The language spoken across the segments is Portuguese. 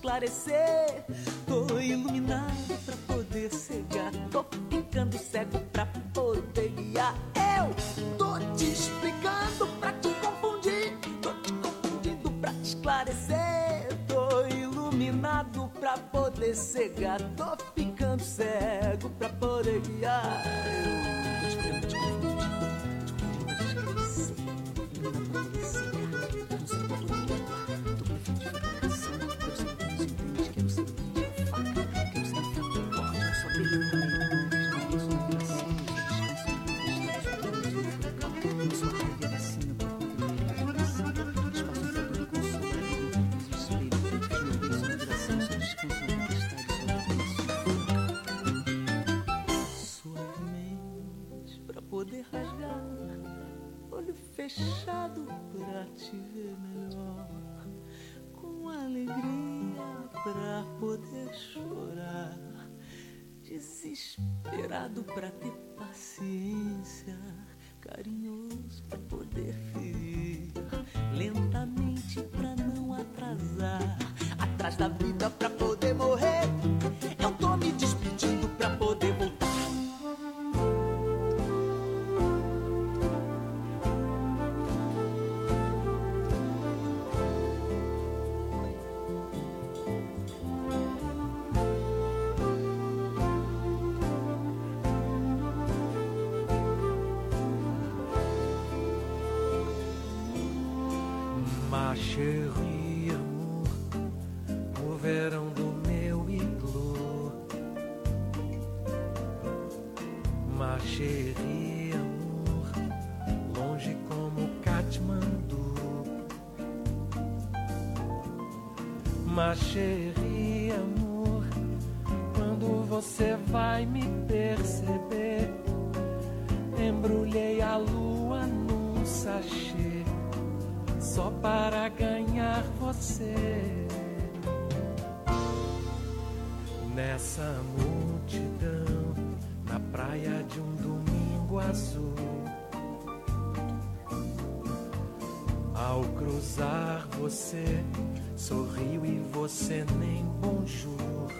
esclarecer. Tô iluminado pra poder cegar, tô ficando cego pra poder guiar. Eu tô te explicando pra te confundir, tô te confundindo pra te esclarecer. Tô iluminado pra poder cegar, tô ficando cego pra poder guiar. Eu tô te poder rasgar, olho fechado pra te ver melhor, com alegria pra poder chorar, desesperado pra ter paciência, carinhoso pra poder ferir, lentamente pra não atrasar, atrás da vida pra poder morrer. Eu tô me despedindo pra poder voltar. Ma chérie, amor, o verão do meu igloo. Ma chérie, amor, longe como Katmandu. Ma chérie, amor, quando você vai me perceber? Embrulhei a lua num sachê só para ganhar você. Nessa multidão, na praia de um domingo azul, ao cruzar você, sorriu e você nem bonjour.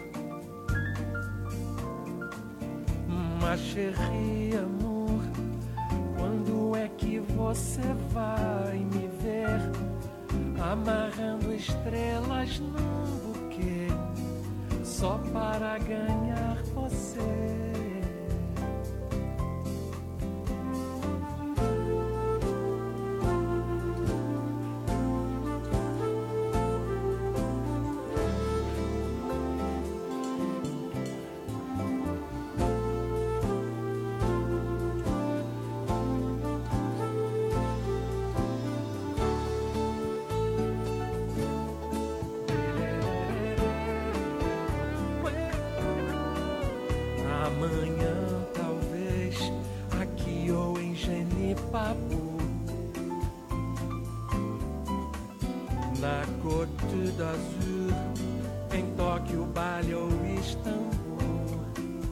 Ma chérie, amor, quando é que você vai me ver amarrando estrelas num buquê só para ganhar você? Amanhã, talvez, aqui ou em Genipabu, na Côte d'Azur, em Tóquio, Bali ou Istambul.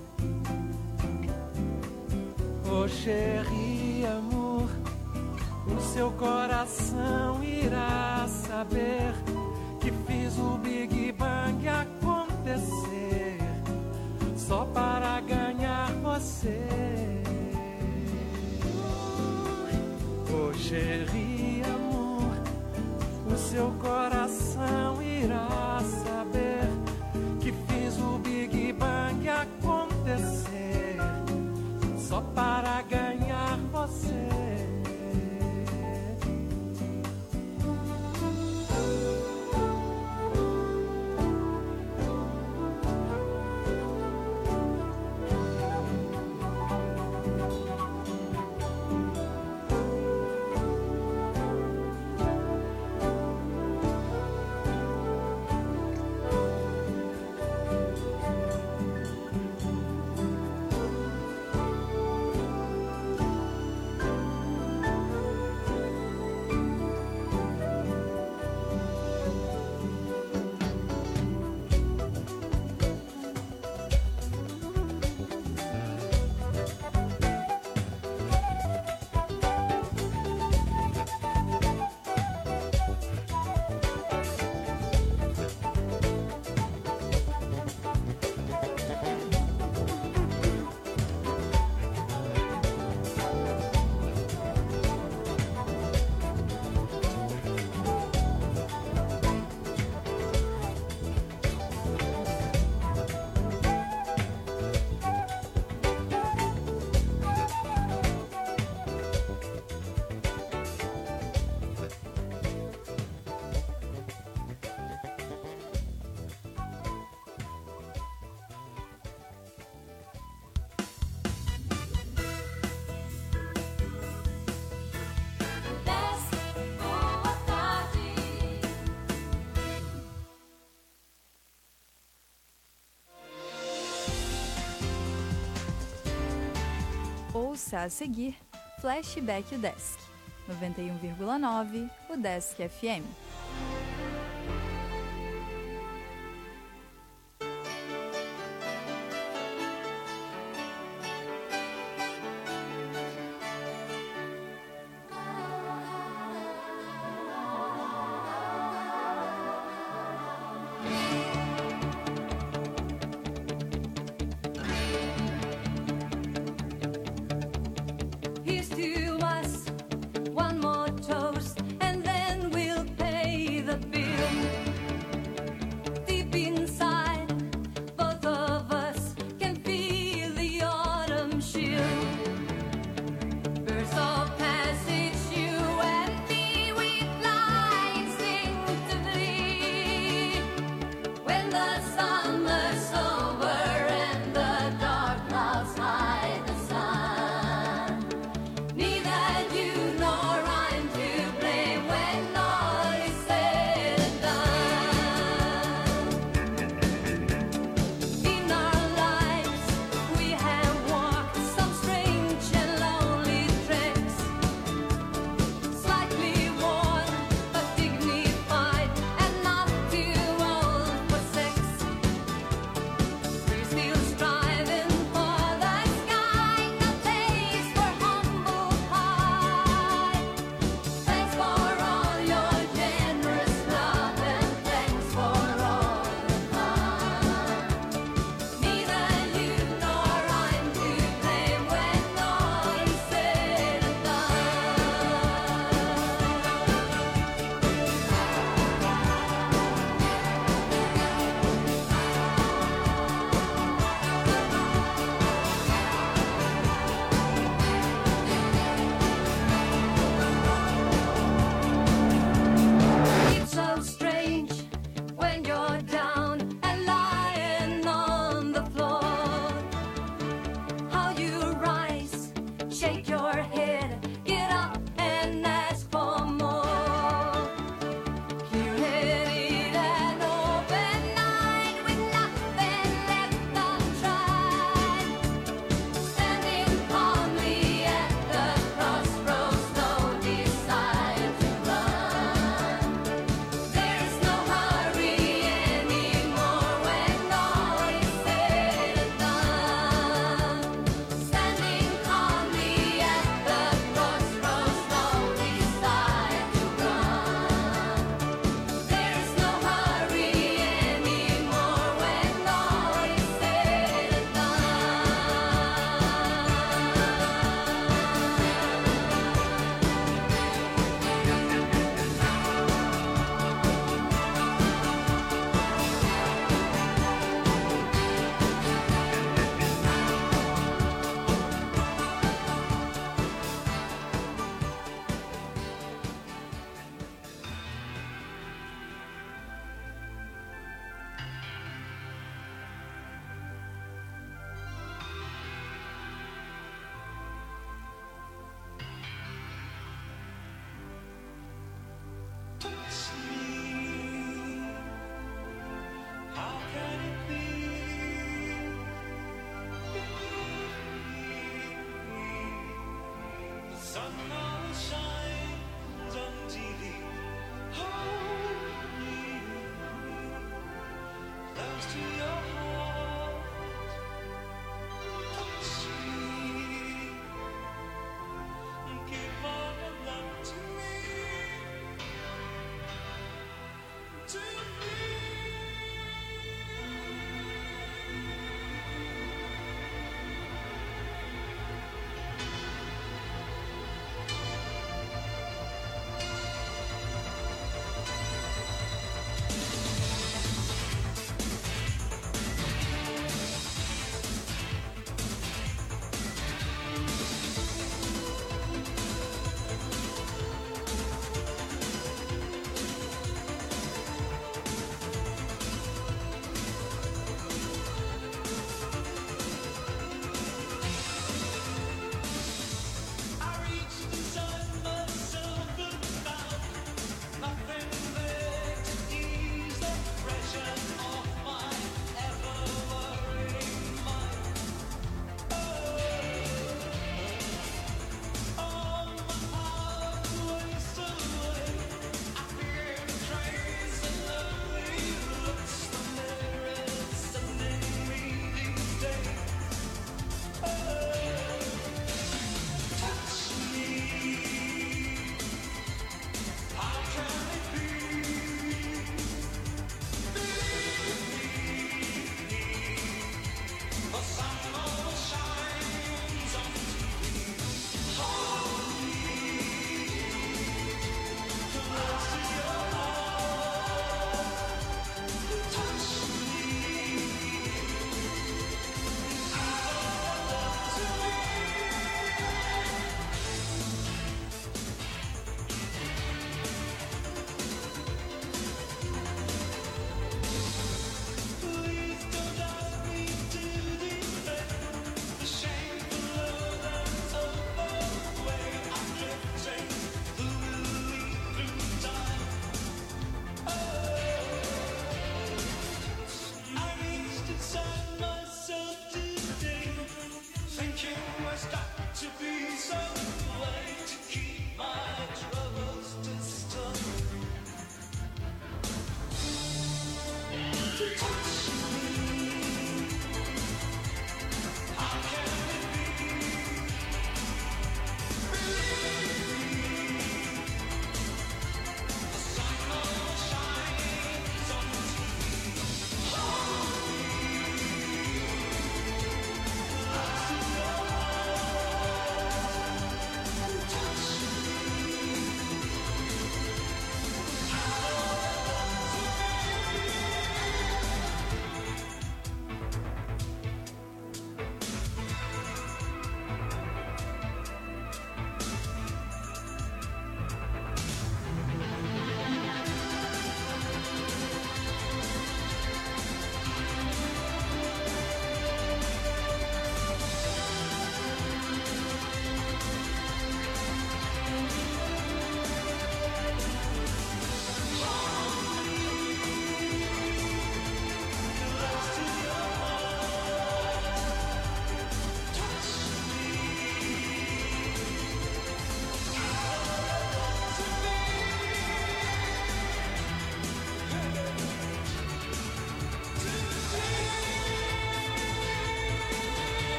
Oh chérie, amor, o seu coração irá saber que fiz o Big Bang acontecer só para ganhar você. Oh chérie, amor, o seu coração irá saber que fiz o Big Bang acontecer só para ganhar você. Ouça a seguir Flashback Desk, 91,9 o Desk FM. Here's to us, one more toast, and then we'll pay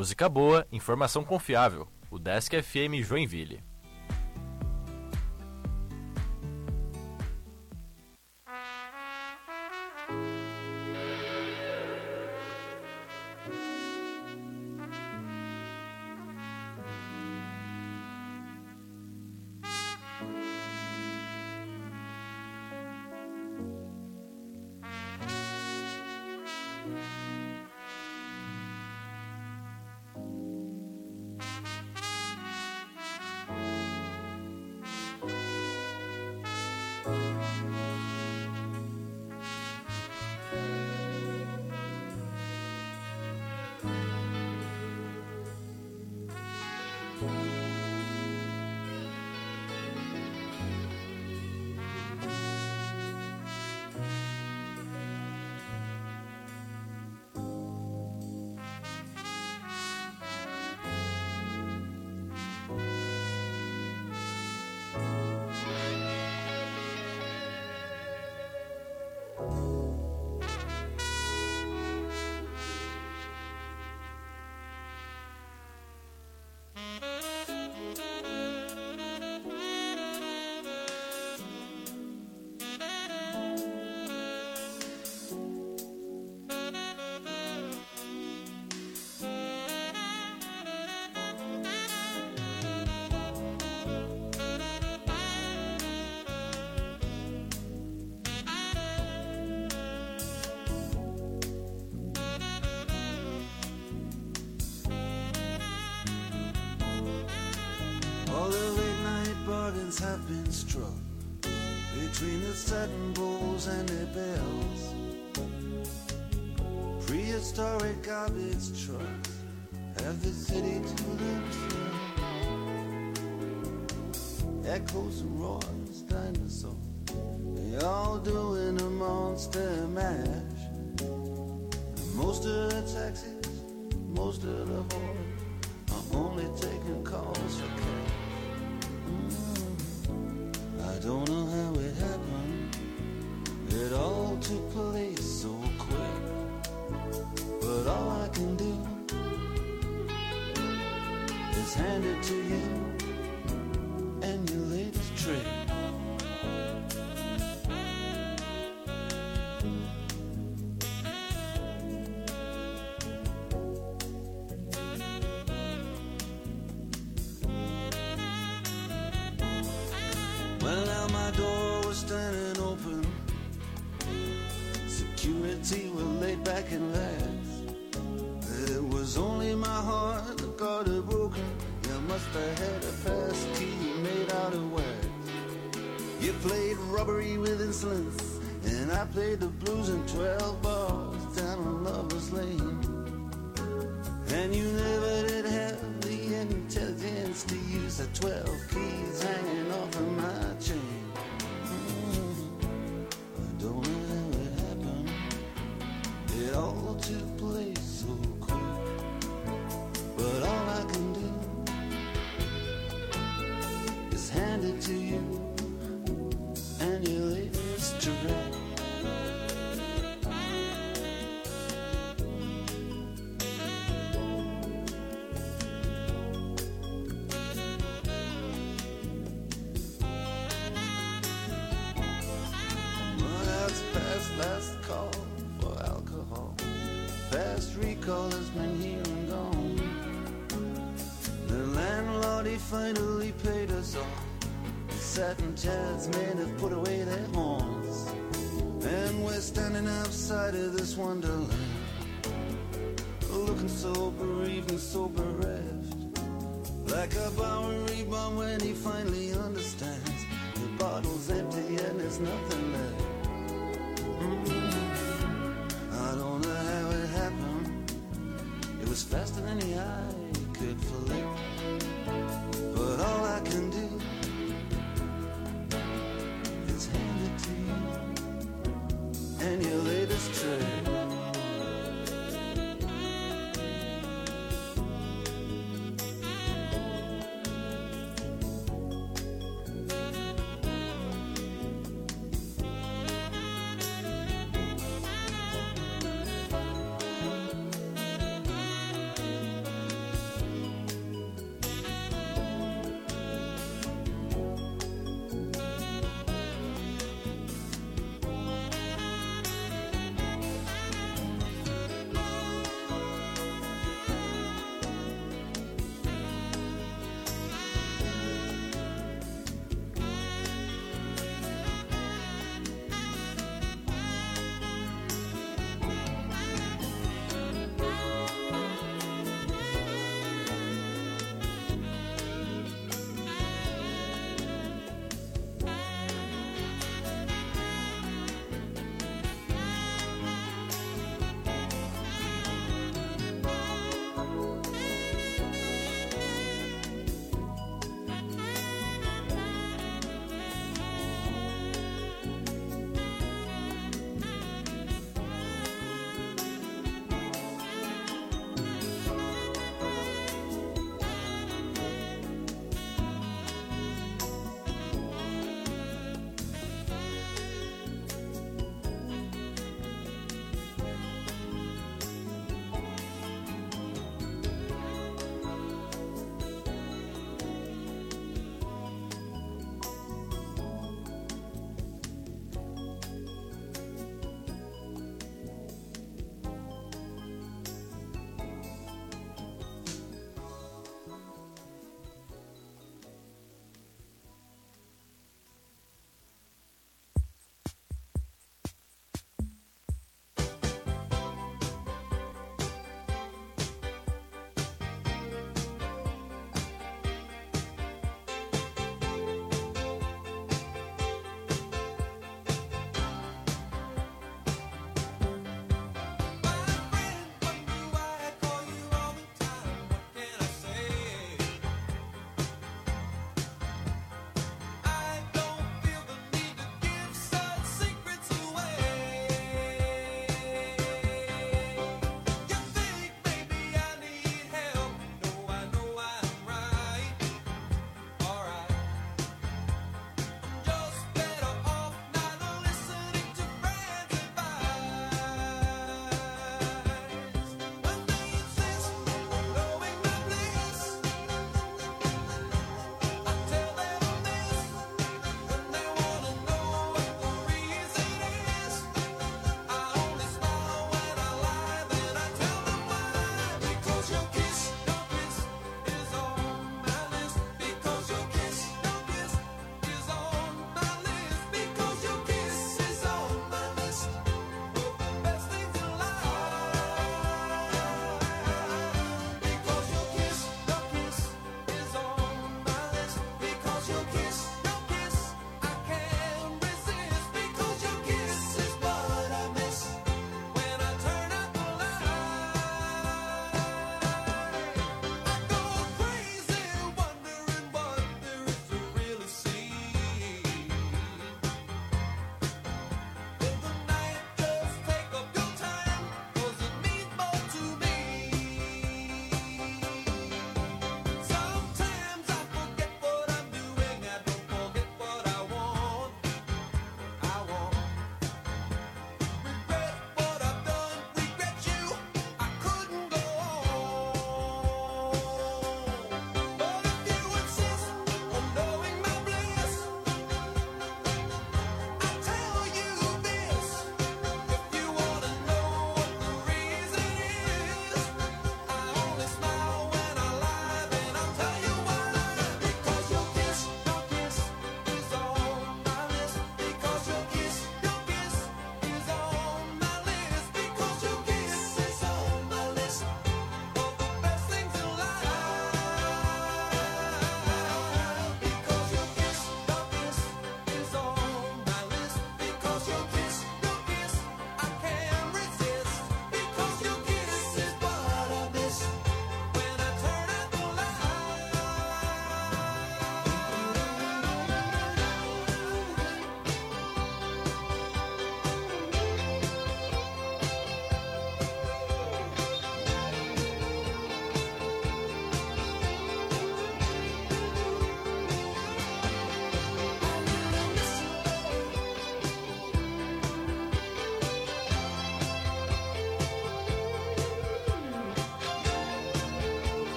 Música boa, informação confiável. O Desk FM Joinville. All the late night bargains have been struck between the satin bowls and their bells. Prehistoric garbage trucks have the city to themselves. Echoes and roars, dinosaurs, they all doing a monster mash. And most of the taxis, most of the whores are only taking calls for cash. I don't know how it happened. It all took place so quick. But all I can do is hand it to you and your latest trick. Well, now my door was standing open. Security were laid back in rags. It was only my heart that got it broken. You must have had a pass key made out of wax. You played robbery with insolence, and I played the blues in 12 bars down on Lover's Lane. And you never did have the intelligence to use the 12 keys hanging off of my chain. I don't know how it happened. It all took place so quick. But all I can do is hand it to you and your latest trick. Last call for alcohol. Past recall has been here and gone. The landlord, he finally paid us off. The satin chairs men have put away their horns. And we're standing outside of this wonderland, looking so bereaved and so bereft, like a Bowery bomb when he finally understands the bottle's empty and there's nothing left. I don't know how it happened. It was faster than the eye could flick. But all I can do is hand it to you and your latest trick.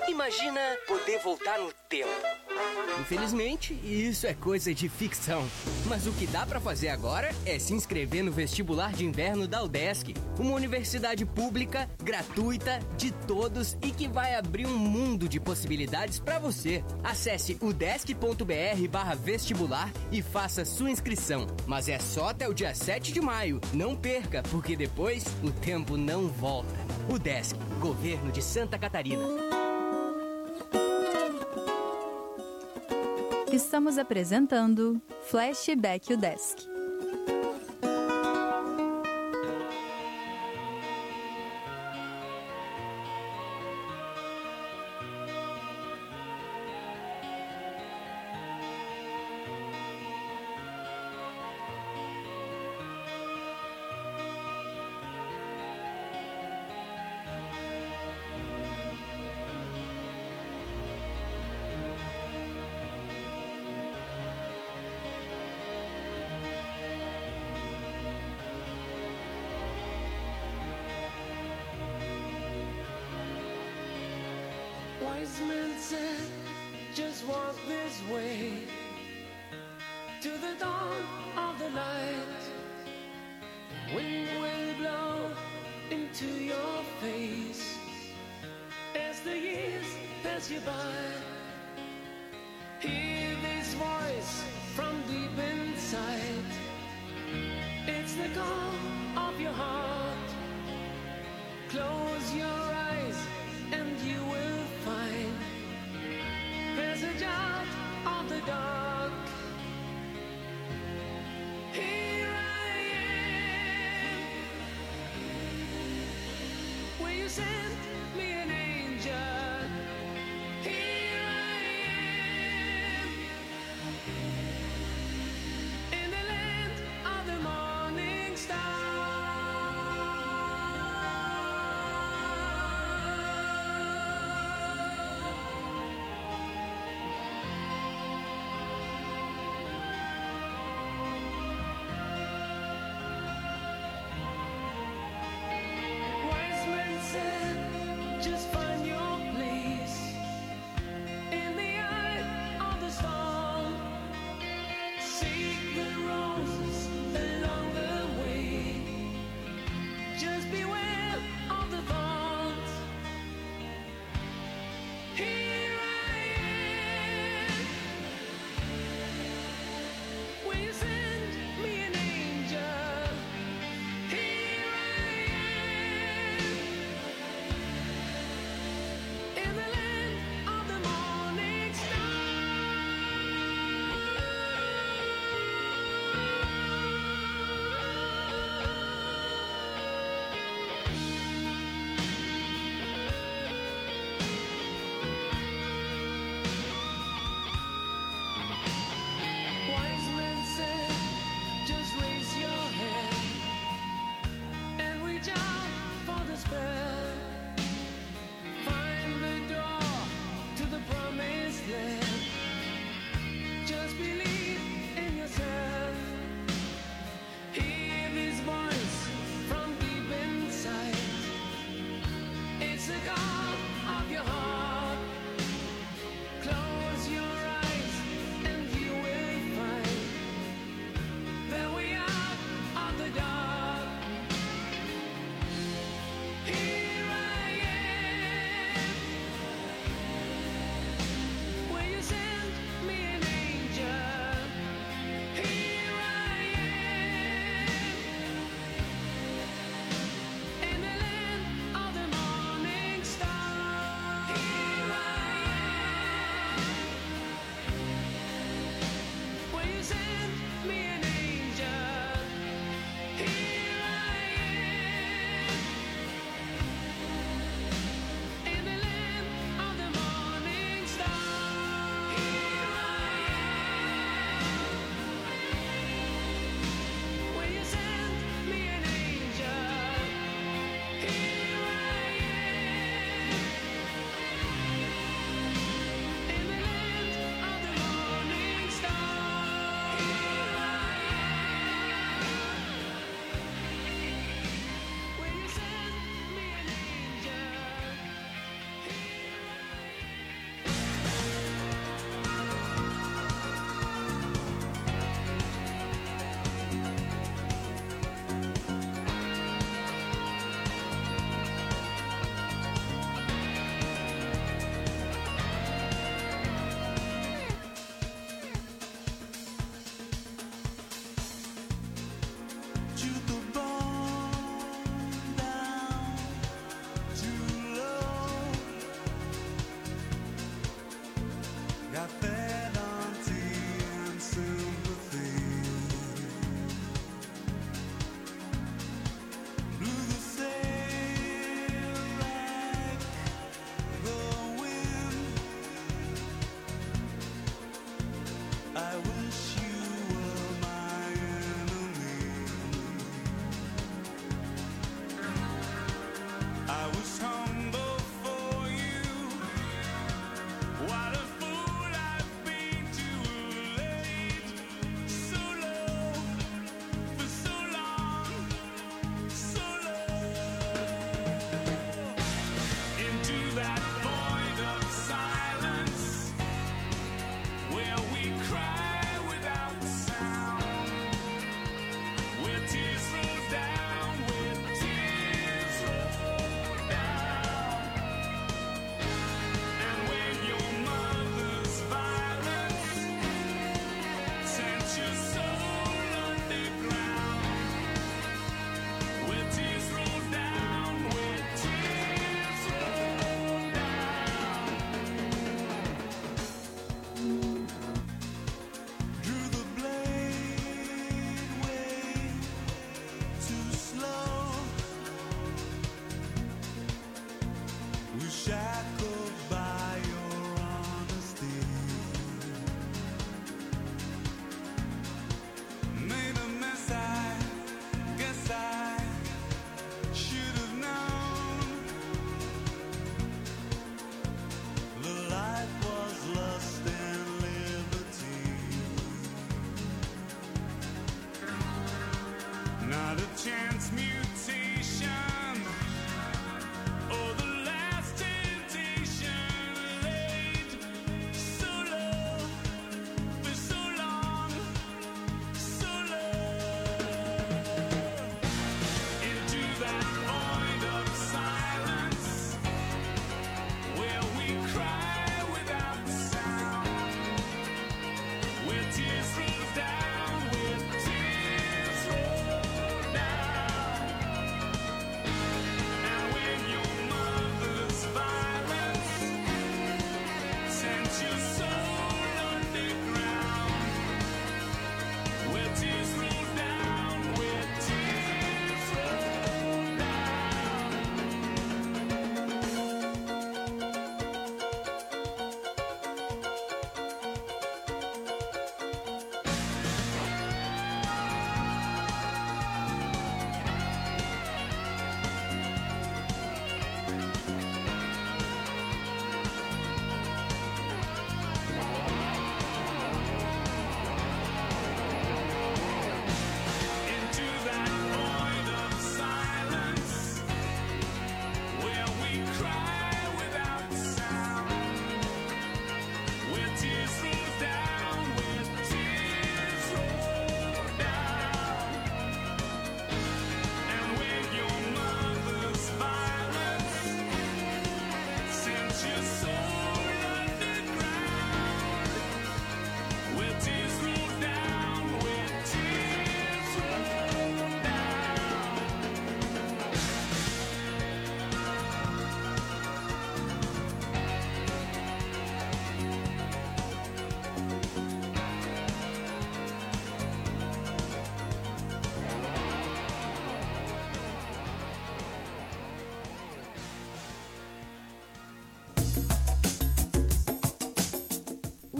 Imagina poder voltar no tempo. Infelizmente, isso é coisa de ficção. Mas o que dá pra fazer agora é se inscrever no vestibular de inverno da UDESC, uma universidade pública, gratuita, de todos e que vai abrir um mundo de possibilidades pra você. Acesse udesc.br/vestibular e faça sua inscrição. Mas é só até o dia 7 de maio. Não perca, porque depois o tempo não volta. UDESC, Governo de Santa Catarina. Estamos apresentando Flashback UDESC. Wise men said, just walk this way to the dawn of the light. Wind will blow into your face as the years pass you by. Hear this voice from deep inside. It's the call of your heart. Close your eyes and you will find passage out of the dark. Here I am, where you sent me an angel. Here I am, in the land of the morning star. Just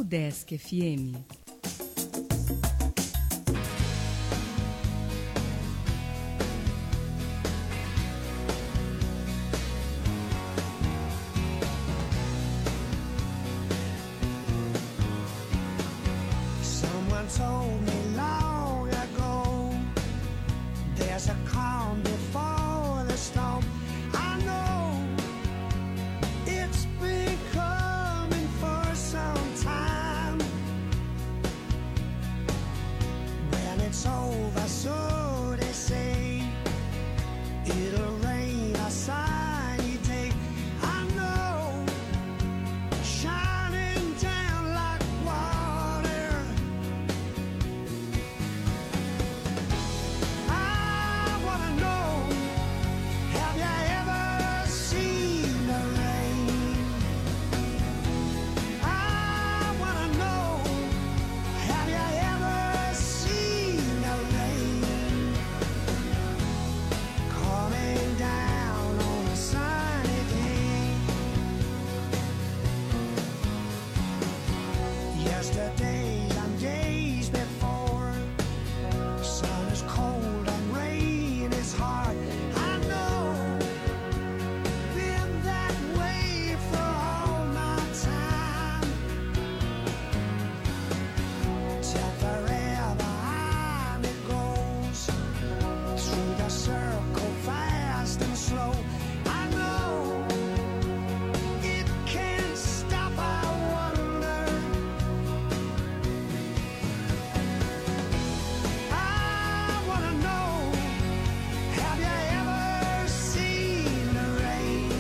Desk FM. Someone told me long ago, there's a calm before the storm. I know it's been coming for some time. When it's over, so they say, it'll rain a sunny day. I know, shining down like water. I wanna know, have you ever seen the rain? I wanna know, have you ever seen the rain coming down on a sunny day? Yesterdays and days before, sun is cold and rain is hard. I know, been that way for all my time. Till forever on it goes, through the circle fast and slow. I know, it can't stop, I wonder. I wanna know, have you ever seen the rain?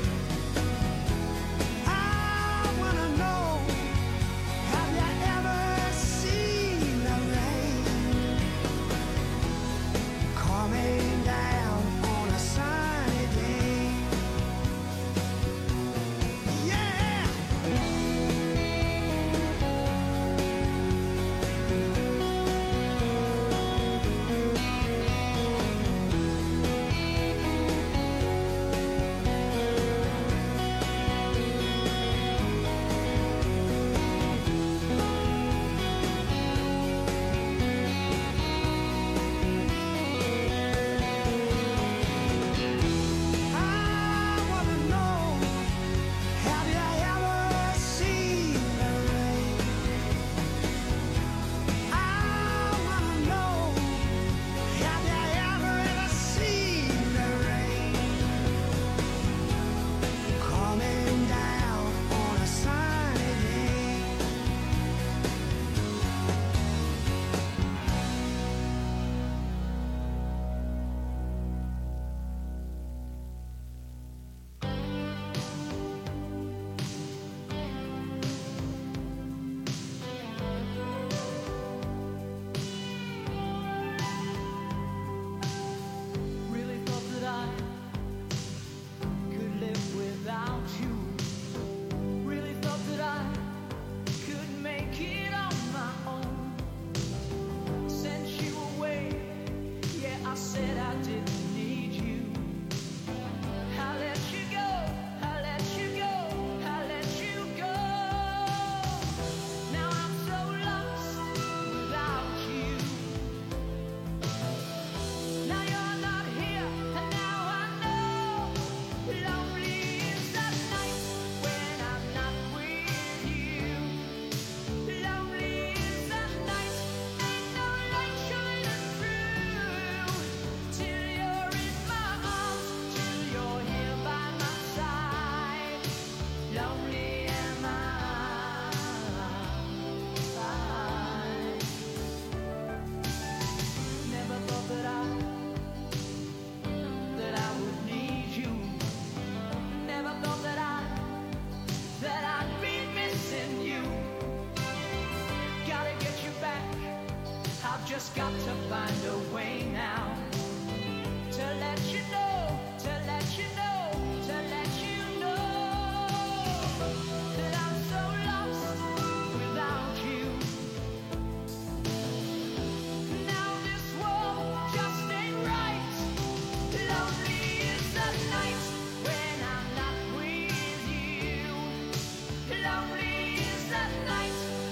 I wanna know, have you ever seen the rain coming down on a sunny day? Yeah! I wanna know, have you ever seen the rain? I wanna know, have you ever seen the rain coming down on a sunny day? Really thought that I could live without you. Really thought that I could make it on my own. Sent you away, yeah, I said I didn't need you. I let you go, I let you go, I let you go. Now I'm so lost without you. Now you're not here, and now I know. Lonely is the night when I'm not with you. Lonely is the night, ain't no light shining through. Till you're in my arms, till you're here by my side. Lonely am I. Never thought that I would need you. Never thought that I'd be missing you. Gotta get you back. I've just got to find a way now to let you know, to let you know, to let you know that I'm so lost without you. Now this world just ain't right. Lonely is the night when I'm not with you. Lonely is the night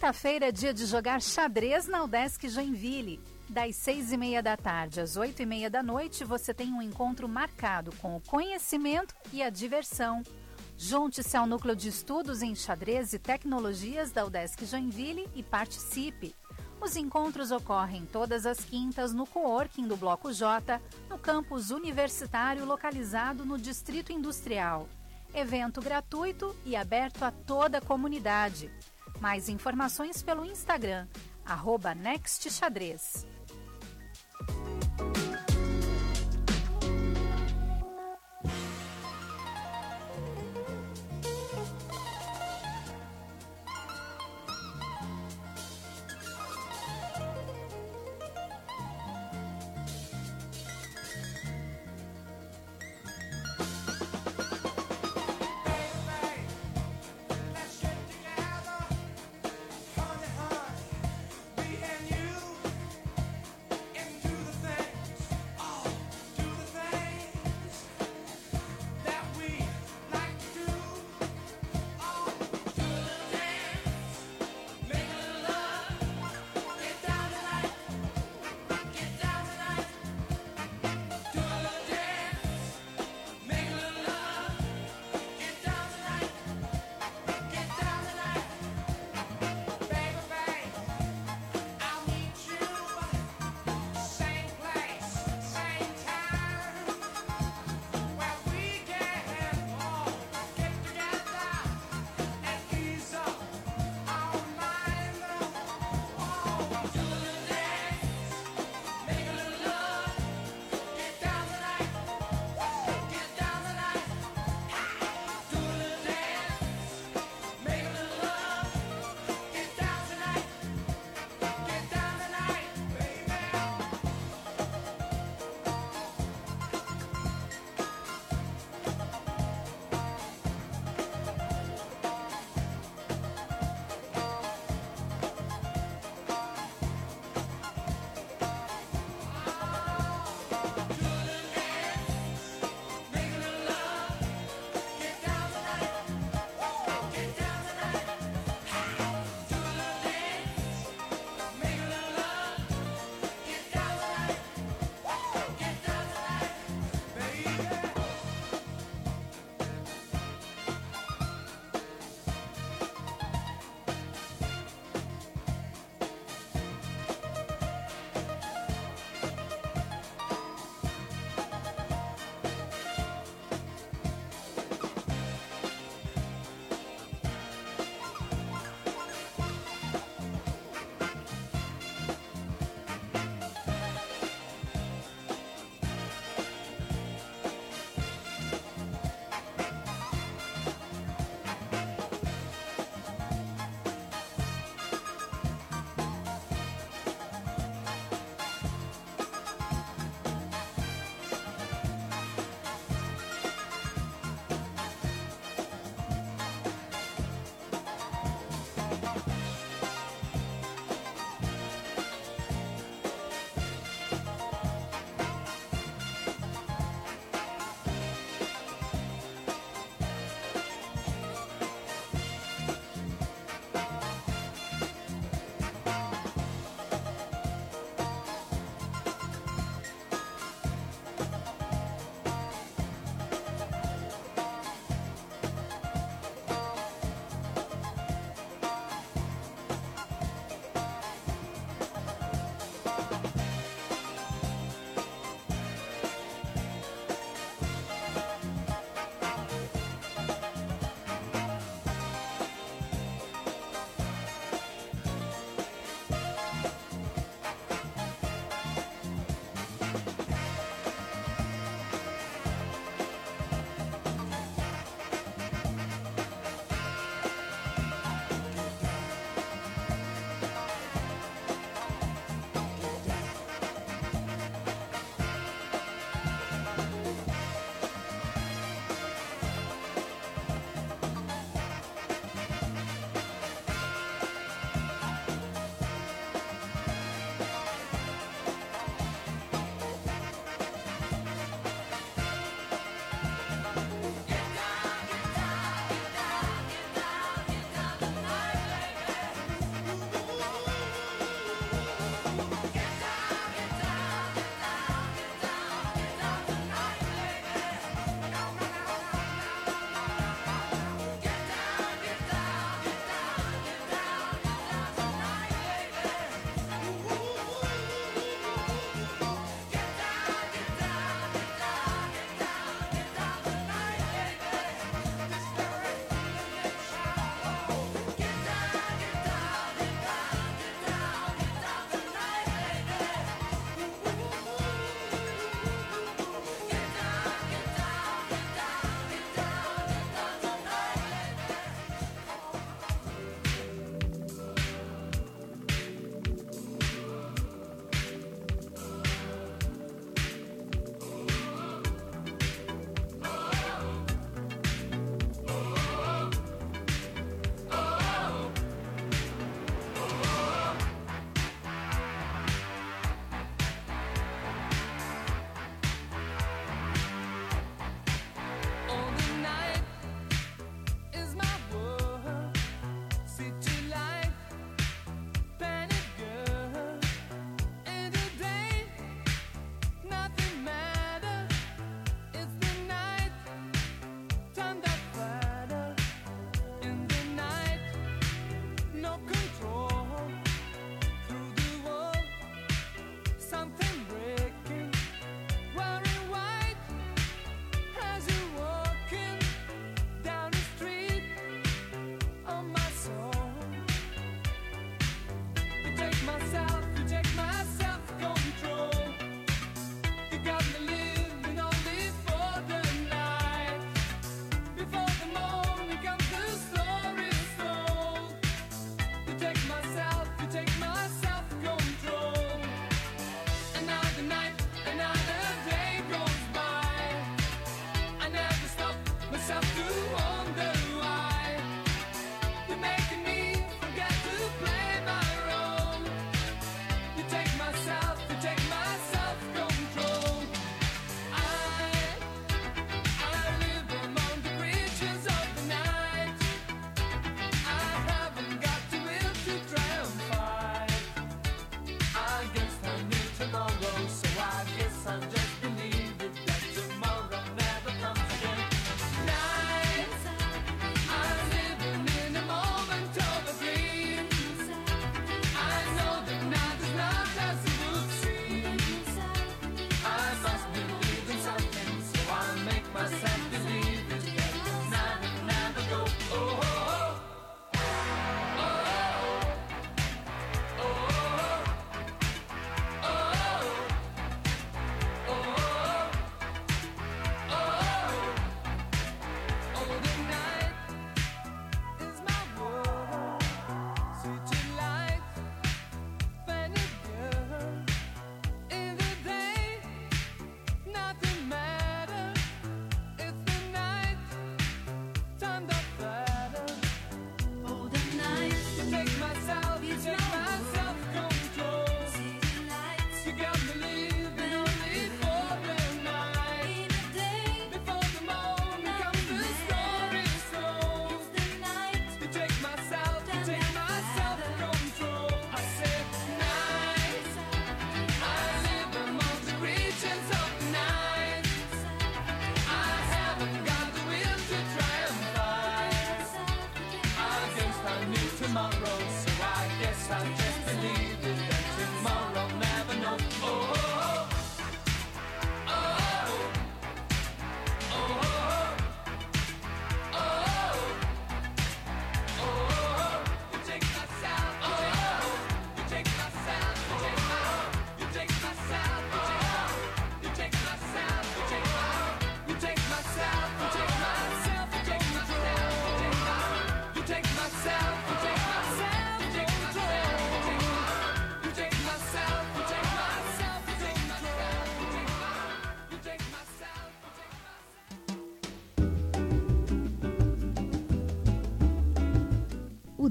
Quinta-feira é dia de jogar xadrez na UDESC Joinville. Das 6h30 da tarde às 8h30 da noite, você tem um encontro marcado com o conhecimento e a diversão. Junte-se ao Núcleo de Estudos em Xadrez e Tecnologias da UDESC Joinville e participe. Os encontros ocorrem todas as quintas no coworking do Bloco J, no campus universitário localizado no Distrito Industrial. Evento gratuito e aberto a toda a comunidade. Mais informações pelo Instagram, @nextxadrez.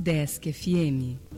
Desk FM.